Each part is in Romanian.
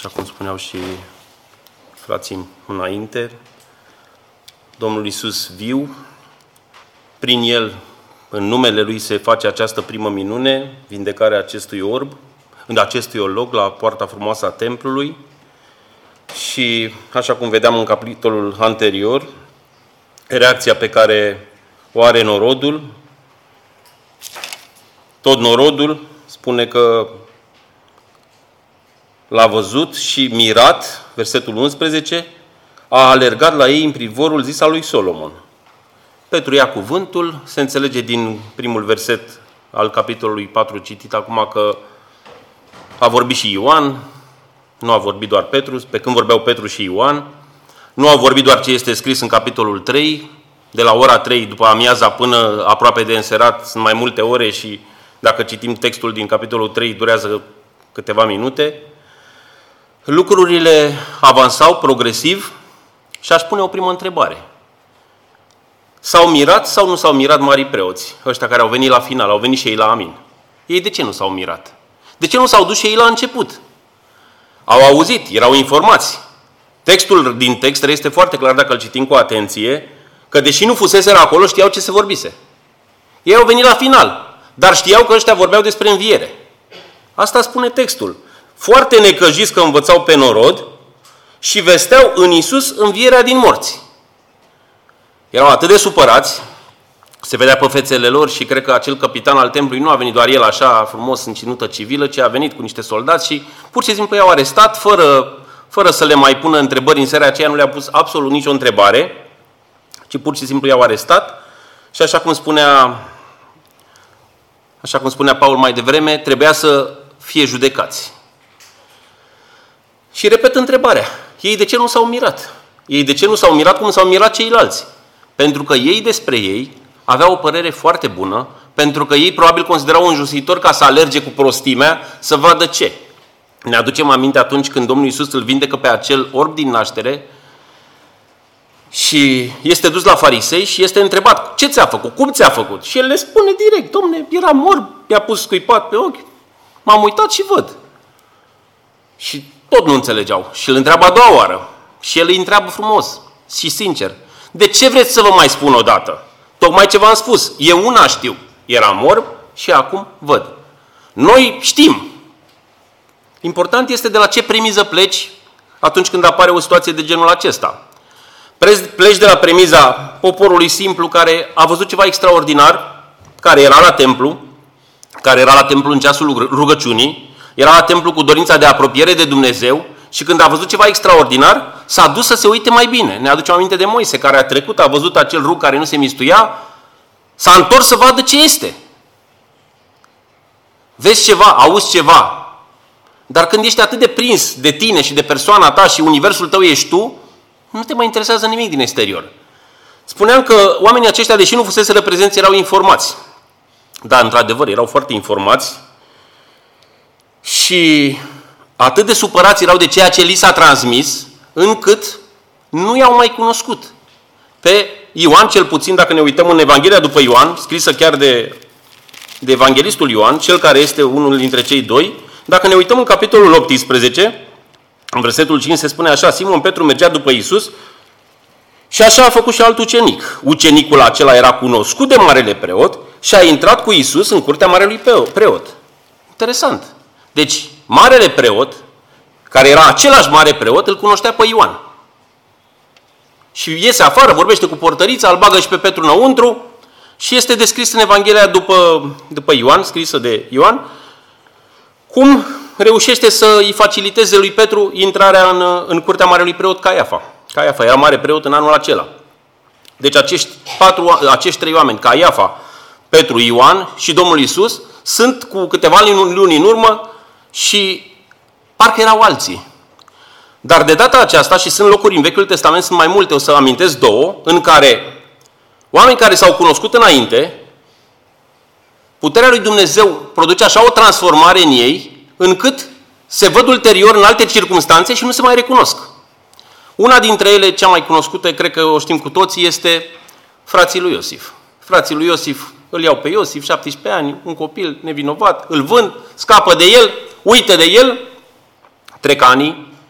așa cum spuneau și frații înainte, Domnul Iisus viu, prin El, în numele Lui se face această primă minune, vindecarea acestui orb, în acestui olog, la poarta frumoasă a templului. Și, așa cum vedeam în capitolul anterior, reacția pe care o are norodul, tot norodul spune că l-a văzut și mirat, versetul 11, a alergat la ei în privorul zis al lui Solomon. Petru ia cuvântul, se înțelege din primul verset al capitolului 4 citit acum că a vorbit și Ioan, nu a vorbit doar Petru, pe când vorbeau Petru și Ioan, nu a vorbit doar ce este scris în capitolul 3, de la ora 3 după amiaza până aproape de înserat, sunt mai multe ore și dacă citim textul din capitolul 3 durează câteva minute. Lucrurile avansau progresiv și aș pune o primă întrebare. S-au mirat sau nu s-au mirat marii preoți, ăștia care au venit la final, au venit și ei la Amin? Ei de ce nu s-au mirat? De ce nu s-au dus și ei la început? Au auzit, erau informați. Textul din text este foarte clar, dacă îl citim cu atenție, că deși nu fuseseră acolo, știau ce se vorbise. Ei au venit la final, dar știau că ăștia vorbeau despre înviere. Asta spune textul. Foarte necăjiți că învățau pe norod și vesteau în Iisus învierea din morți. Erau atât de supărați, se vedea pe fețele lor și cred că acel capitan al templului nu a venit doar el așa frumos în ținută civilă, ci a venit cu niște soldați și pur și simplu i-au arestat fără să le mai pună întrebări. În seara aceea nu le-a pus absolut nicio întrebare, ci pur și simplu i-au arestat și așa cum spunea Paul mai devreme, trebuia să fie judecați. Și repet întrebarea, ei de ce nu s-au mirat? Ei de ce nu s-au mirat cum s-au mirat ceilalți? Pentru că ei despre ei aveau o părere foarte bună, pentru că ei probabil considerau înjositor ca să alerge cu prostimea să vadă ce. Ne aducem aminte atunci când Domnul Iisus îl vindecă pe acel orb din naștere și este dus la farisei și este întrebat, ce ți-a făcut, cum ți-a făcut? Și el le spune direct, Domne, eram orb, mi-a pus scuipat pe ochi, m-am uitat și văd. Și tot nu înțelegeau. Și îl întreabă a doua oară. Și el îi întreabă frumos și sincer, de ce vreți să vă mai spun o dată? Tocmai ce v-am spus, eu una știu, eram orb și acum văd. Noi știm. Important este de la ce premiză pleci atunci când apare o situație de genul acesta. Pleci de la premiza poporului simplu care a văzut ceva extraordinar, care era la templu în ceasul rugăciunii, era la templu cu dorința de apropiere de Dumnezeu și când a văzut ceva extraordinar, s-a dus să se uite mai bine. Ne aducem aminte de Moise, care a trecut, a văzut acel rug care nu se mistuia, s-a întors să vadă ce este. Vezi ceva, auzi ceva. Dar când ești atât de prins de tine și de persoana ta și universul tău ești tu, nu te mai interesează nimic din exterior. Spuneam că oamenii aceștia, deși nu fuseseră prezenți, erau informați. Da, într-adevăr, erau foarte informați și atât de supărați erau de ceea ce li s-a transmis, încât nu i-au mai cunoscut. Pe Ioan, cel puțin, dacă ne uităm în Evanghelia după Ioan, scrisă chiar de evanghelistul Ioan, cel care este unul dintre cei doi, dacă ne uităm în capitolul 18, în versetul 5 se spune așa, Simon Petru mergea după Iisus și așa a făcut și alt ucenic. Ucenicul acela era cunoscut de marele preot și a intrat cu Iisus în curtea marelui preot. Interesant. Deci, marele preot, care era același mare preot, îl cunoștea pe Ioan. Și iese afară, vorbește cu portărița, îl bagă și pe Petru înăuntru și este descris în Evanghelia după Ioan, scrisă de Ioan, cum reușește să îi faciliteze lui Petru intrarea în curtea marelui preot Caiafa. Caiafa era mare preot în anul acela. Deci acești trei oameni, Caiafa, Petru, Ioan și Domnul Iisus, sunt cu câteva luni în urmă și parcă erau alții. Dar de data aceasta, și sunt locuri în Vechiul Testament, sunt mai multe, o să amintesc două, în care oameni care s-au cunoscut înainte, puterea lui Dumnezeu produce așa o transformare în ei, încât se văd ulterior în alte circunstanțe și nu se mai recunosc. Una dintre ele, cea mai cunoscută, cred că o știm cu toții, este frații lui Iosif. Frații lui Iosif îl iau pe Iosif, 17 ani, un copil nevinovat, îl vând, scapă de el, uită de el, trec ani,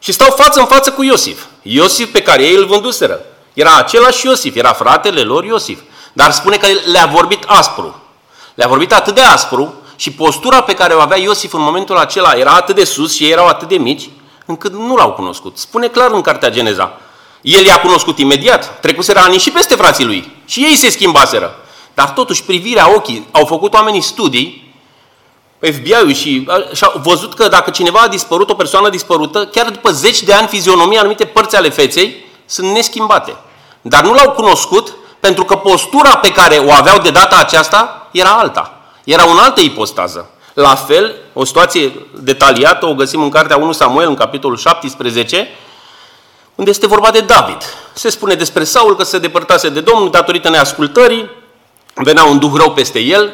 Și stau față în față cu Iosif. Iosif pe care ei îl vânduseră. Era același Iosif, era fratele lor Iosif. Dar spune că le-a vorbit aspru. Le-a vorbit atât de aspru și postura pe care o avea Iosif în momentul acela era atât de sus și ei erau atât de mici, încât nu l-au cunoscut. Spune clar în cartea Geneza. El i-a cunoscut imediat, trecuseră ani și peste frații lui. Și ei se schimbaseră. Dar totuși privirea, ochii, au făcut oamenii studii, FBI-ul și au văzut că dacă cineva a dispărut, o persoană dispărută, chiar după 10 de ani, fizionomia, anumite părți ale feței sunt neschimbate. Dar nu l-au cunoscut pentru că postura pe care o aveau de data aceasta era alta. Era o altă ipostază. La fel, o situație detaliată o găsim în cartea 1 Samuel, în capitolul 17, unde este vorba de David. Se spune despre Saul că se depărtase de Domnul datorită neascultării, venea un duh rău peste el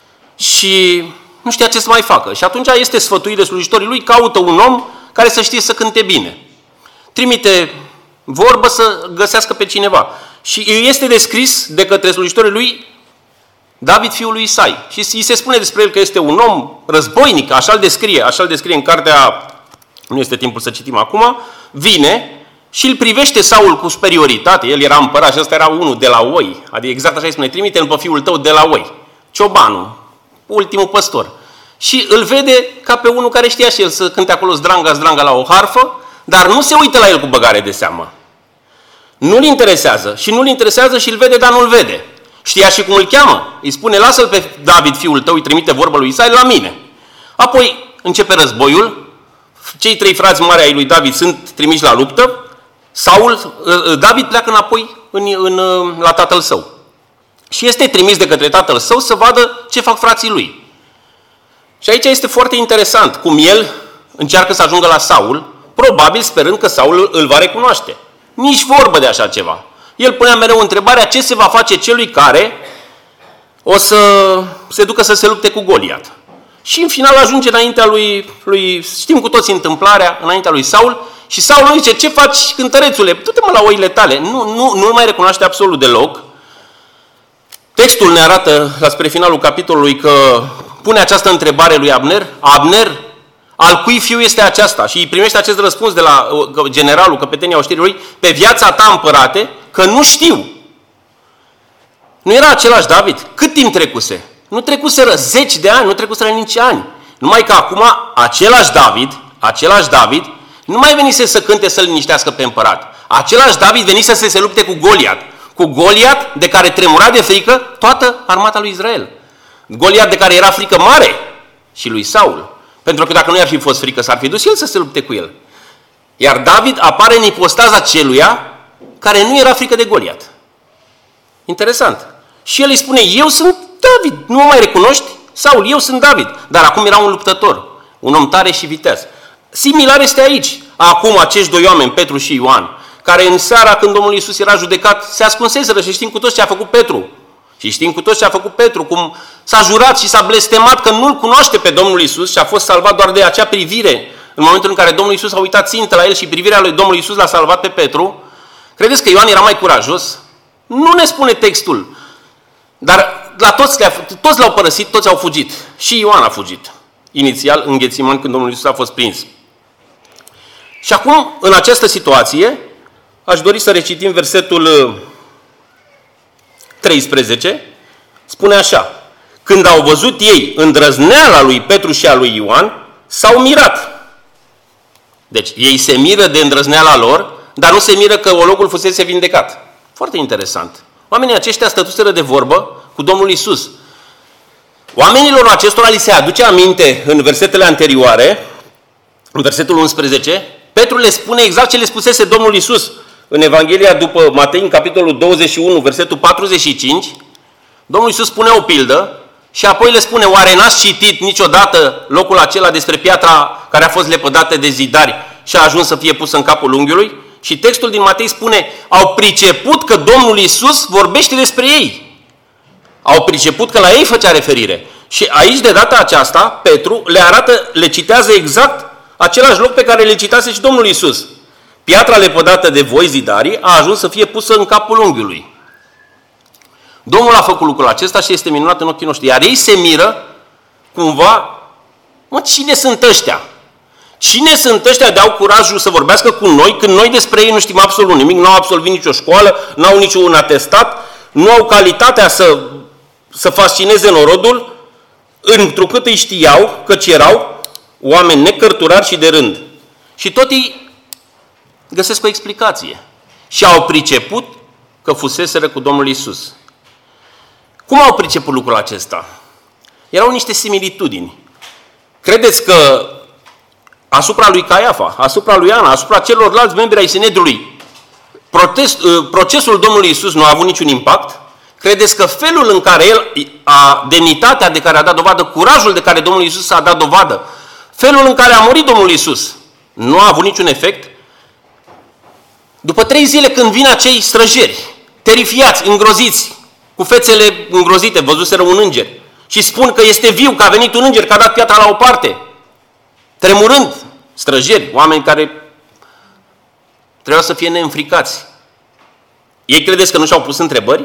și nu știa ce să mai facă. Și atunci este sfătuit de slujitorii lui, caută un om care să știe să cânte bine. Trimite vorbă să găsească pe cineva. Și îi este descris de către slujitorii lui David, fiul lui Isai. Și îi se spune despre el că este un om războinic, așa-l descrie în cartea, nu este timpul să citim acum, vine și îl privește Saul cu superioritate, el era împărat și ăsta era unul de la oi, adică exact așa îi spune, trimite-l pe fiul tău de la oi, ciobanul, ultimul păstor. Și îl vede ca pe unul care știa și el să cânte acolo zdranga la o harfă, dar nu se uită la el cu băgare de seamă. Nu-l interesează și îl vede, dar nu-l vede. Știa și cum îl cheamă. Îi spune, lasă-l pe David, fiul tău, îi trimite vorba lui Isai la mine. Apoi începe războiul, cei 3 frați mari ai lui David sunt trimiși la luptă, David pleacă înapoi la tatăl său. Și este trimis de către tatăl său să vadă ce fac frații lui. Și aici este foarte interesant cum el încearcă să ajungă la Saul, probabil sperând că Saul îl va recunoaște. Nici vorbă de așa ceva. El punea mereu întrebarea ce se va face celui care o să se ducă să se lupte cu Goliat. Și în final ajunge înaintea lui știm cu toții întâmplarea, înaintea lui Saul, și Saul îi zice, ce faci, cântărețule? Du-te-mă la oile tale. Nu-l mai recunoaște absolut deloc. Textul ne arată, spre finalul capitolului, că pune această întrebare lui Abner. Abner, al cui fiu este aceasta? Și îi primește acest răspuns de la generalul, căpetenia oștirilor, pe viața ta, împărate, că nu știu. Nu era același David? Cât timp trecuse? Nu trecuseră 10 de ani, nu trecuseră nici ani. Numai că acum același David, nu mai venise să cânte să-l liniștească pe împărat. Același David venise să se lupte cu Goliat. Cu Goliat de care tremura de frică toată armata lui Israel. Goliat de care era frică mare și lui Saul. Pentru că dacă nu i-ar fi fost frică, s-ar fi dus el să se lupte cu el. Iar David apare în ipostaza celuia care nu era frică de Goliat. Interesant. Și el îi spune, eu sunt David, nu mă mai recunoști? Saul, eu sunt David. Dar acum era un luptător, un om tare și viteaz. Similar este aici. Acum acești 2 oameni, Petru și Ioan, care în seara când Domnul Iisus era judecat, se ascunseseră și știm cu toți ce a făcut Petru. Și știm cu toți ce a făcut Petru, cum s-a jurat și s-a blestemat că nu-L cunoaște pe Domnul Iisus și a fost salvat doar de acea privire. În momentul în care Domnul Iisus a uitat țintă la el și privirea lui Domnul Iisus l-a salvat pe Petru, credeți că Ioan era mai curajos? Nu ne spune textul. Dar la toți l-au părăsit, toți au fugit. Și Ioan a fugit. Inițial, în Ghețimani, când Domnul Iisus a fost prins. Și acum, în această situație, aș dori să recitim versetul 13. Spune așa. Când au văzut ei îndrăzneala lui Petru și a lui Ioan, s-au mirat. Deci, ei se miră de îndrăzneala lor, dar nu se miră că ologul fusese vindecat. Foarte interesant. Oamenii aceștia stătuseră de vorbă cu Domnul Iisus. Oamenilor acestora li se aduce aminte în versetele anterioare, în versetul 11, Petru le spune exact ce le spusese Domnul Iisus în Evanghelia după Matei, în capitolul 21, versetul 45. Domnul Iisus spune o pildă și apoi le spune, oare n-ați citit niciodată locul acela despre piatra care a fost lepădată de zidari și a ajuns să fie pusă în capul unghiului? Și textul din Matei spune, au priceput că Domnul Iisus vorbește despre ei. Au priceput că la ei făcea referire. Și aici, de data aceasta, Petru le citează exact același loc pe care le citase și Domnul Iisus. Piatra lepădată de voi, zidarii, a ajuns să fie pusă în capul unghiului. Domnul a făcut lucrul acesta și este minunat în ochii noștri. Iar ei se miră, cumva, cine sunt ăștia? Cine sunt ăștia de au curajul să vorbească cu noi când noi despre ei nu știm absolut nimic, nu au absolvit nicio școală, nu au niciun atestat, nu au calitatea să fascineze norodul, întrucât îi știau căci erau oameni necărturari și de rând. Și tot ei găsesc o explicație. Și au priceput că fuseseră cu Domnul Iisus. Cum au priceput lucrul acesta? Erau niște similitudini. Credeți că asupra lui Caiafa, asupra lui Ana, asupra celorlalți membri ai Sinedriului, procesul Domnului Iisus nu a avut niciun impact? Credeți că felul în care el, demnitatea de care a dat dovadă, curajul de care Domnul Iisus a dat dovadă, felul în care a murit Domnul Iisus, nu a avut niciun efect? După 3 zile când vin acei străjeri, terifiați, îngroziți, cu fețele îngrozite, văzuseră un înger, și spun că este viu, că a venit un înger, că a dat piatra la o parte, tremurând, străjeri, oameni care trebuiau să fie neînfricați. Ei credeți că nu și-au pus întrebări?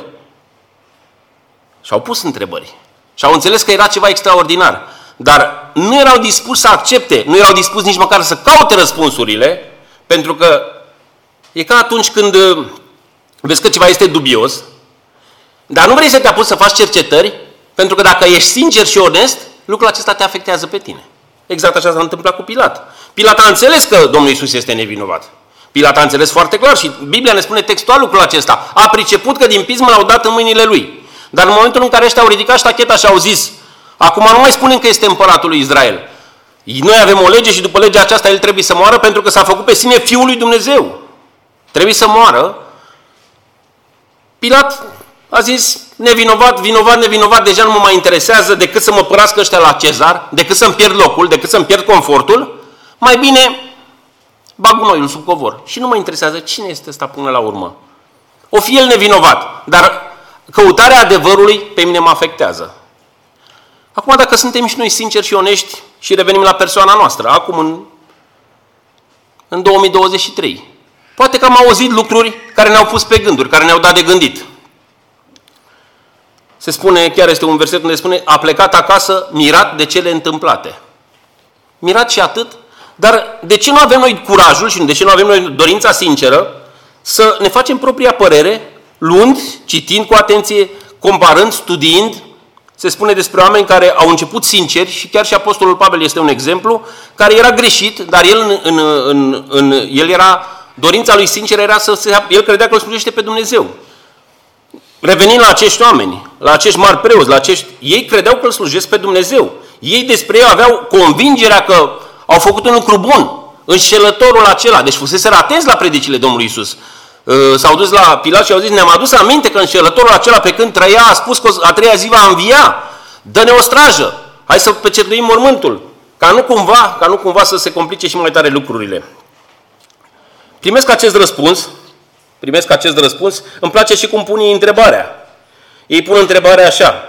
Și-au pus întrebări. Și-au înțeles că era ceva extraordinar. Dar nu erau dispuși să accepte, nu erau dispuși nici măcar să caute răspunsurile, pentru că e ca atunci când vezi că ceva este dubios, dar nu vrei să te apuci să faci cercetări, pentru că dacă ești sincer și onest, lucrul acesta te afectează pe tine. Exact așa s-a întâmplat cu Pilat. Pilat a înțeles că Domnul Iisus este nevinovat. Pilat a înțeles foarte clar și Biblia ne spune textual lucrul acesta. A priceput că din pismă l-au dat în mâinile lui. Dar în momentul în care ăștia au ridicat ștacheta și au zis, acum nu mai spunem că este împăratul lui Israel. Noi avem o lege și după legea aceasta el trebuie să moară pentru că s-a făcut pe sine Fiul lui Dumnezeu. Trebuie să moară. Pilat a zis, nevinovat, vinovat, nevinovat, deja nu mă mai interesează decât să mă părască ăștia la Cezar, decât să-mi pierd locul, decât să-mi pierd confortul, mai bine bag gunoiul sub covor. Și nu mă interesează cine este ăsta până la urmă. O fi el nevinovat, dar căutarea adevărului pe mine mă afectează. Acum, dacă suntem și noi sinceri și onești și revenim la persoana noastră, acum în 2023, poate că am auzit lucruri care ne-au pus pe gânduri, care ne-au dat de gândit. Se spune, chiar este un verset unde spune, a plecat acasă mirat de cele întâmplate. Mirat și atât, dar de ce nu avem noi curajul și de ce nu avem noi dorința sinceră să ne facem propria părere, luând, citind cu atenție, comparând, studiind? Se spune despre oameni care au început sinceri și chiar și Apostolul Pavel este un exemplu, care era greșit, dar el era, dorința lui sinceră era el credea că îl slujește pe Dumnezeu. Revenind la acești oameni, la acești mari preoți, ei credeau că îl slujesc pe Dumnezeu. Ei despre ei aveau convingerea că au făcut un lucru bun. Înșelătorul acela, deci fuseseră atenți la predicile Domnului Iisus. S-au dus la Pilat și au zis, ne-am adus aminte că înșelătorul acela pe când trăia a spus că a 3-a zi va învia. Dă-ne o strajă, hai să pecetluim mormântul, ca nu cumva să se complice și mai tare lucrurile. Primesc acest răspuns, îmi place și cum pun ei întrebarea. Ei pun întrebarea așa.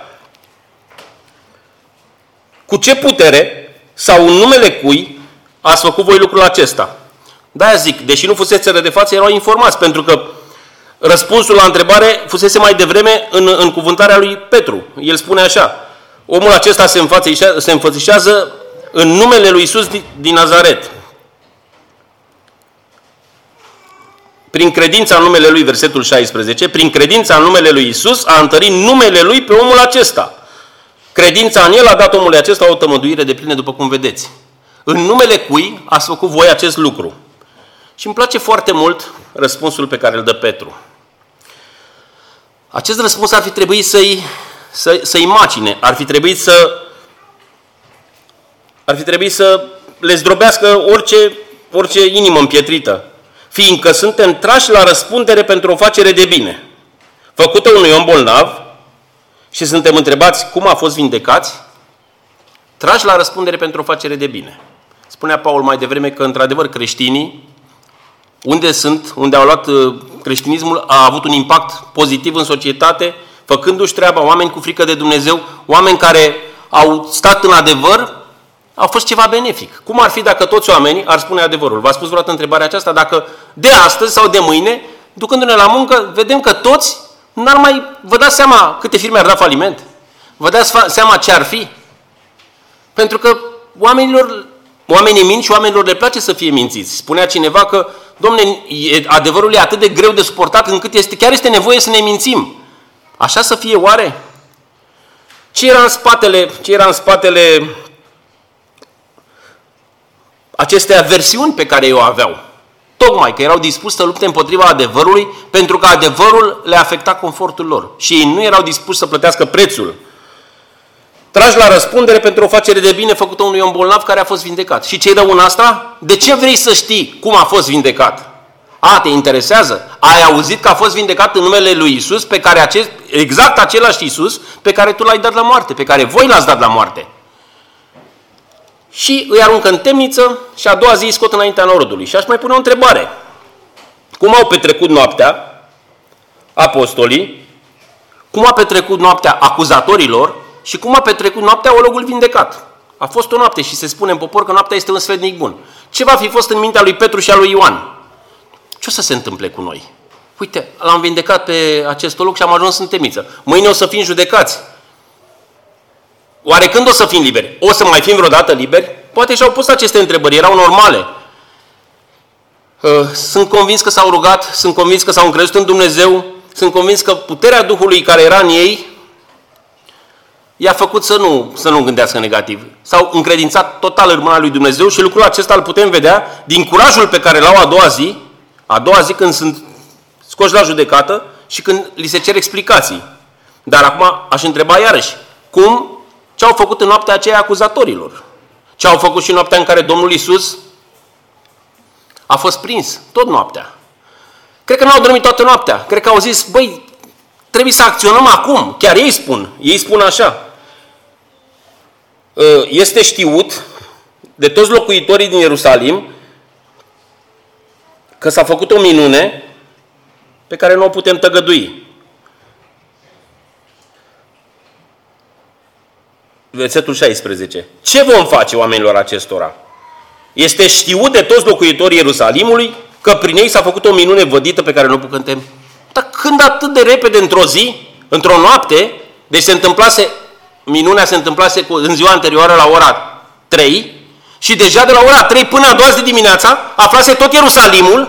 Cu ce putere sau în numele cui ați făcut voi lucrul acesta? De-aia zic, deși nu fuseseră de față, erau informați, pentru că răspunsul la întrebare fusese mai devreme în cuvântarea lui Petru. El spune așa, omul acesta se înfățișează în numele lui Iisus din Nazaret. Prin credința în numele lui, versetul 16, prin credința în numele lui Iisus a întărit numele lui pe omul acesta. Credința în el a dat omului acesta o tămăduire de plină, după cum vedeți. În numele cui ați făcut voi acest lucru? Și îmi place foarte mult răspunsul pe care îl dă Petru. Acest răspuns ar fi trebuit să-i macine, ar fi trebuit să le zdrobească orice inimă împietrită, fiindcă suntem trași la răspundere pentru o facere de bine, făcută unui om bolnav, și suntem întrebați cum a fost vindecați, trași la răspundere pentru o facere de bine. Spunea Paul mai devreme că, într-adevăr, creștinii, unde au luat creștinismul, a avut un impact pozitiv în societate, făcându-și treaba, oameni cu frică de Dumnezeu, oameni care au stat în adevăr, a fost ceva benefic. Cum ar fi dacă toți oamenii ar spune adevărul? V-ați spus vreodată întrebarea aceasta? Dacă de astăzi sau de mâine, ducându-ne la muncă, vedem că toți vă dați seama câte firme ar da faliment? Vă dați seama ce ar fi? Pentru că oamenilor Oamenii mint și oamenilor le place să fie mințiți. Spunea cineva că, domne, adevărul e atât de greu de suportat încât chiar este nevoie să ne mințim. Așa să fie oare? Ce era în spatele acestei aversiuni pe care ei o aveau? Tocmai că erau dispuși să lupte împotriva adevărului, pentru că adevărul le afecta confortul lor. Și ei nu erau dispuși să plătească prețul. Trași la răspundere pentru o facere de bine făcută unui om bolnav care a fost vindecat. Și ce-i rău în asta? De ce vrei să știi cum a fost vindecat? Te interesează? Ai auzit că a fost vindecat în numele lui Isus, exact același Isus pe care tu l-ai dat la moarte, pe care voi l-ați dat la moarte. Și îi aruncă în temniță și a doua zi îi scot înaintea norodului. Și aș mai pune o întrebare. Cum au petrecut noaptea apostolii? Cum a petrecut noaptea acuzatorilor? Și cum a petrecut noaptea ologul vindecat? A fost o noapte și se spune în popor că noaptea este un sfetnic bun. Ce va fi fost în mintea lui Petru și a lui Ioan? Ce o să se întâmple cu noi? Uite, l-am vindecat pe acest olog și am ajuns în temniță. Mâine o să fim judecați. Oare când o să fim liberi? O să mai fim vreodată liberi? Poate și-au pus aceste întrebări, erau normale. Sunt convins că s-au rugat, sunt convins că s-au încrezut în Dumnezeu, sunt convins că puterea Duhului care era în ei i-a făcut să nu gândească negativ. S-au încredințat total în mâna lui Dumnezeu și lucrul acesta îl putem vedea din curajul pe care l-au a doua zi când sunt scoși la judecată și când li se cer explicații. Dar acum aș întreba iarăși, ce au făcut în noaptea aceea acuzatorilor? Ce au făcut și în noaptea în care Domnul Iisus a fost prins? Tot noaptea. Cred că n-au dormit toată noaptea. Cred că au zis, trebuie să acționăm acum. Chiar ei spun așa. Este știut de toți locuitorii din Ierusalim că s-a făcut o minune pe care nu o putem tăgădui. Versetul 16. Ce vom face oamenilor acestora? Este știut de toți locuitorii Ierusalimului că prin ei s-a făcut o minune vădită pe care nu o putem. Dar când atât de repede, într-o zi, într-o noapte, deci minunea se întâmplase în ziua anterioară la ora 3 și deja de la ora 3 până a doua zi de dimineața aflase tot Ierusalimul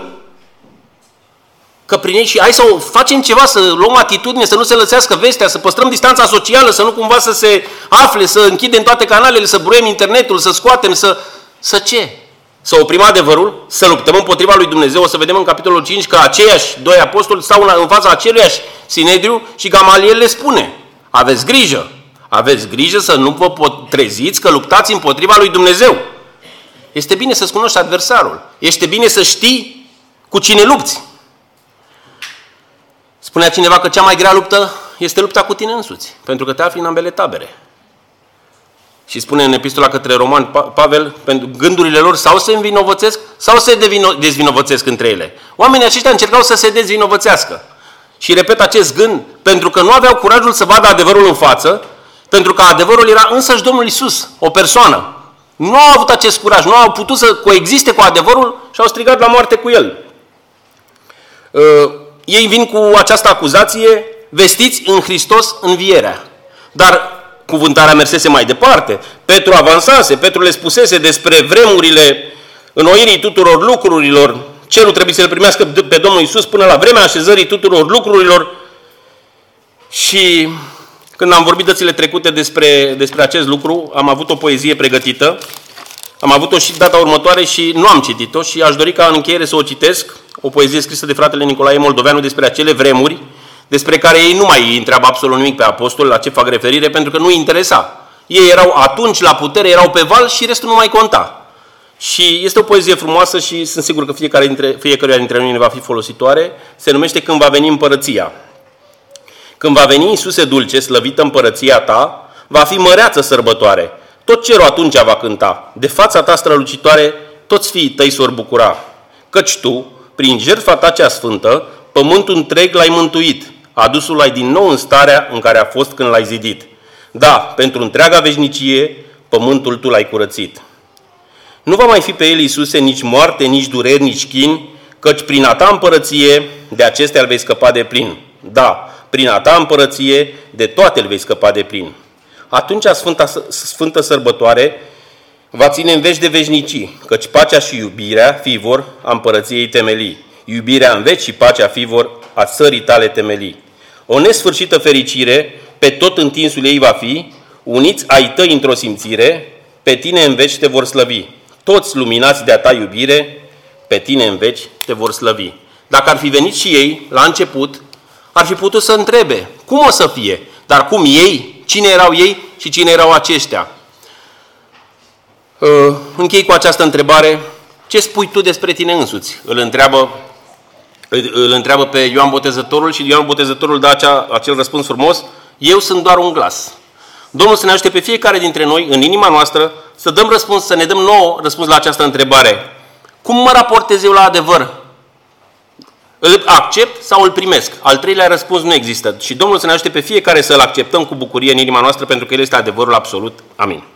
că prin ei și hai să facem ceva, să luăm atitudine, să nu se lăsească vestea, să păstrăm distanța socială, să nu cumva să se afle, să închidem toate canalele, să bruiem internetul, să scoatem, să ce? Să oprim adevărul, să luptăm împotriva lui Dumnezeu. O să vedem în capitolul 5 că aceiași doi apostoli stau în fața aceluiași Sinedriu și Gamaliel le spune: aveți grijă să nu vă treziți că luptați împotriva lui Dumnezeu. Este bine să-ți cunoști adversarul. Este bine să știi cu cine lupți. Spunea cineva că cea mai grea luptă este lupta cu tine însuți, pentru că te afli în ambele tabere. Și spune în epistola către Romani Pavel, pentru gândurile lor sau se învinovățesc sau se dezvinovățesc între ele. Oamenii aceștia încercau să se dezvinovățească. Și repet acest gând, pentru că nu aveau curajul să vadă adevărul în față, pentru că adevărul era însăși Domnul Iisus, o persoană. Nu au avut acest curaj, nu au putut să coexiste cu adevărul și au strigat la moarte cu el. Ei vin cu această acuzație: vestiți în Hristos învierea. Dar cuvântarea mersese mai departe. Petru avansase, Petru le spusese despre vremurile înnoirii tuturor lucrurilor. Cerul trebuie să le primească pe Domnul Iisus până la vremea așezării tuturor lucrurilor. Și când am vorbit dățile trecute despre acest lucru, am avut o poezie pregătită. Am avut-o și data următoare și nu am citit-o și aș dori ca în încheiere să o citesc. O poezie scrisă de fratele Nicolae Moldoveanu despre acele vremuri despre care ei nu mai întreabă absolut nimic pe apostoli, la ce fac referire, pentru că nu îi interesa. Ei erau atunci la putere, erau pe val și restul nu mai conta. Și este o poezie frumoasă și sunt sigur că fiecăruia dintre noi ne va fi folositoare. Se numește Când va veni împărăția. Când va veni, Iisuse dulce, slăvită împărăția ta, va fi măreață sărbătoare. Tot cerul atunci va cânta. De fața ta strălucitoare, toți fiii tăi s-or bucura. Căci tu, prin jertfa ta cea sfântă, pământul întreg l-ai mântuit, adusul ai din nou în starea în care a fost când l-ai zidit. Da, pentru întreaga veșnicie, pământul tu l-ai curățit. Nu va mai fi pe el, Iisuse, nici moarte, nici dureri, nici chin, căci prin a ta împărăție de acestea îl vei scăpa de plin. Da, prin a ta împărăție de toate îl vei scăpa de plin. Atunci, sfântă sărbătoare, va ține în veci de veșnicii, căci pacea și iubirea fi vor a împărăției temelii. Iubirea în veci și pacea fi vor a țării tale temelii. O nesfârșită fericire pe tot întinsul ei va fi, uniți ai tăi într-o simțire, pe tine în veci te vor slăvi. Toți luminați de-a ta iubire, pe tine în veci te vor slăvi. Dacă ar fi venit și ei, la început, ar fi putut să întrebe, cum o să fie? Dar cum ei? Cine erau ei și cine erau aceștia? Închei cu această întrebare. Ce spui tu despre tine însuți? Îl întreabă pe Ioan Botezătorul și Ioan Botezătorul dă acel răspuns frumos. Eu sunt doar un glas. Domnul să ne ajute pe fiecare dintre noi, în inima noastră, să dăm răspuns, să ne dăm nouă răspuns la această întrebare. Cum mă raportez eu la adevăr? Îl accept sau îl primesc? Al treilea răspuns nu există. Și Domnul să ne ajute pe fiecare să îl acceptăm cu bucurie în inima noastră, pentru că El este adevărul absolut. Amin.